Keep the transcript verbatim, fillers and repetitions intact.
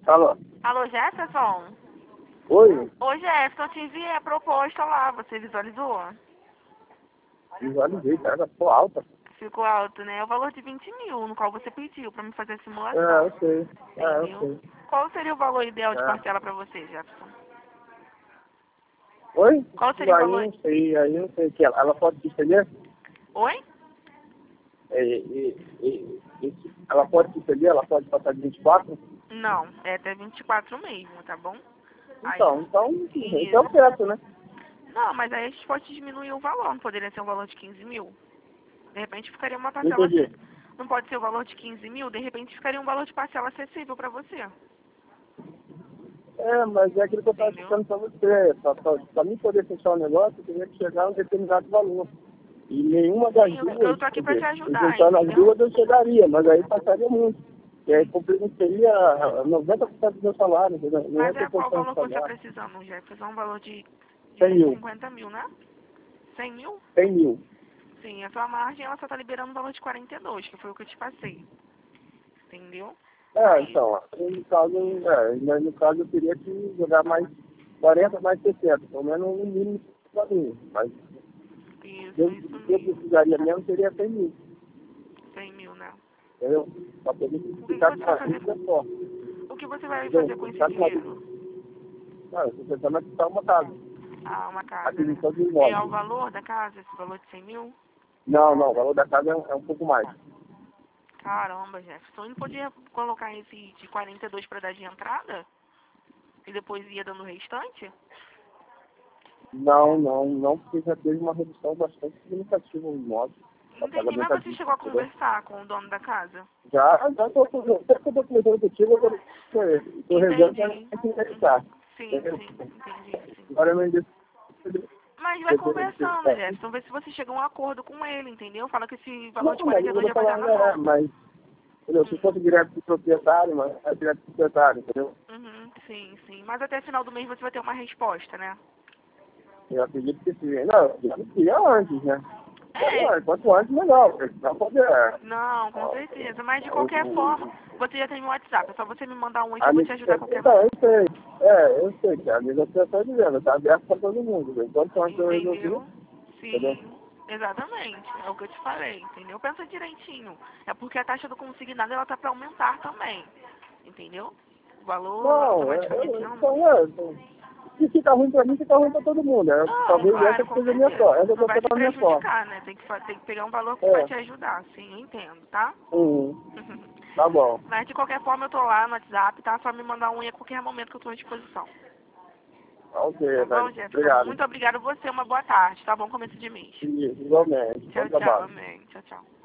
Alô? Alô, Jefferson? Oi? Ô, Jefferson, eu te enviei a proposta lá, você visualizou? Visualizei, cara, ficou alta. Ficou alto, né? O valor de vinte mil, no qual você pediu pra me fazer a É, simulação. eu sei. É, eu Entendeu? sei. Qual seria o valor ideal de É. parcela pra você, Jefferson? Oi? Qual seria o Aí valor... não sei, aí não sei o que. Ela, ela pode se estender? Oi? É, e, e, e, ela pode se estender? Ela pode passar de vinte e quatro? Não, é até vinte e quatro mesmo, tá bom? Aí, Então, então, então isso. é certo, né? Não, mas aí a gente pode diminuir o valor, não poderia ser um valor de quinze mil? De repente ficaria uma Não parcela... entendi. Não pode ser o valor de quinze mil? De repente ficaria um valor de parcela acessível pra você. É, mas é aquilo que eu estava Entendeu? explicando para você. Para mim poder fechar o negócio, eu teria que chegar a um determinado valor. E nenhuma das Sim, eu, eu duas, tô quer aqui pra te dizer, ajudar, juntando as entendeu? duas eu chegaria, mas aí passaria muito. E aí comprometeria noventa por cento do meu salário, entendeu? Não ia Mas ter é qual o condição de valor que você está pagar. precisando, Jefferson? É um valor de, cem de mil. cinquenta mil, né? cem mil? cem mil. Sim, a sua margem ela só tá liberando o valor de quarenta e dois, que foi o que eu te passei. Entendeu? É, Aí, então, aí no caso, é, mas no caso eu teria que jogar mais quarenta mais sessenta, pelo menos um mínimo para mim. Mas isso, eu, isso o que eu mesmo. precisaria mesmo seria cem mil, cem mil, né? entendeu? Para poder O que, que ficar você com vai a fazer? vida só. O que você vai Entendeu? fazer com esse Ficar com a vida. dinheiro? Não, eu estou tentando aqui uma casa. Ah, uma casa, né? Aquisição de É o imóvel. valor da casa, esse valor de cem mil? Não, não, o valor da casa é, um é um pouco mais. Caramba, Jefferson. Não podia colocar esse de quarenta e dois para dar de entrada? E depois ia dando o restante? Não, não, não, porque já teve uma redução bastante significativa no imóvel. O Entendi, mas pagamento à você vista, chegou a entendeu? conversar com o dono da casa? Já, já estou conversando contigo, eu estou revendo para Entendi. me interessar. Uhum. Sim, Entendeu? sim, entendi, sim. Agora eu não disse. Mas vai conversando, Jefferson, vê se você chega a um acordo com ele, entendeu? Fala que esse valor de Não, mas quarenta e eu dois vou já vai dar falar, na é, mão. mas entendeu? Se Hum. fosse direto para o proprietário, mas é direto para o proprietário, entendeu? Uhum, sim, sim. Mas até final do mês você vai ter uma resposta, né? Eu acredito que sim. Não, eu não queria antes, né? Quero É, antes, quanto antes melhor, porque senão pode. É, não, com ó, certeza. Mas de o, qualquer forma, o, você já tem meu WhatsApp. É só você me mandar um aí que a eu vou te ajudar a qualquer então, eu momento. sei. É, eu sei que a negociação está dizendo, está aberto para todo mundo. Viu? Enquanto antes eu resolvi, Entendeu? entendeu? Sim, exatamente. É o que eu te falei, entendeu? Pensa direitinho. É porque a taxa do consignado ela tá para aumentar também. Entendeu? O valor Não, é, automaticamente é, aumenta. então, é, então, se fica ruim para mim, fica ruim para todo mundo. É, Não, talvez essa claro, que com seja a minha certeza. sorte. Essa que Não eu vai estou te a minha sorte. prejudicar, né? Tem que, fa- tem que pegar um valor que vai É, te ajudar. Sim, eu entendo, tá? uhum, tá bom. Mas de qualquer forma eu tô lá no WhatsApp, tá? Só me mandar um e a qualquer momento que eu tô à disposição. Ok, Tá bom, velho. Jefferson? Obrigado. Muito obrigada a você. Uma boa tarde, tá bom? Começo de mês. Igualmente. Bom Tchau, tchau. trabalho. Amém. Tchau, tchau.